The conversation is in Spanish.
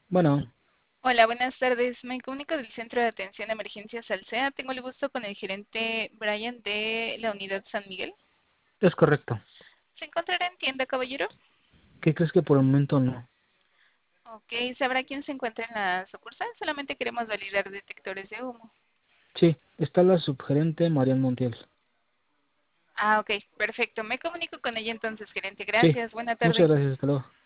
Bueno, Hola, buenas tardes. Me comunico del Centro de Atención de Emergencias Alsea. Tengo el gusto con el gerente Brian de la Unidad San Miguel. es correcto. ¿Se encontrará en tienda, caballero? ¿Qué crees que por el momento no? Ok, ¿sabrá quién se encuentra en la sucursal? Solamente queremos validar detectores de humo. Sí, está la subgerente Marian Montiel. Ah, ok, perfecto. Me comunico con ella entonces, gerente. Sí, Gracias, buena muchas tarde. gracias, hasta luego.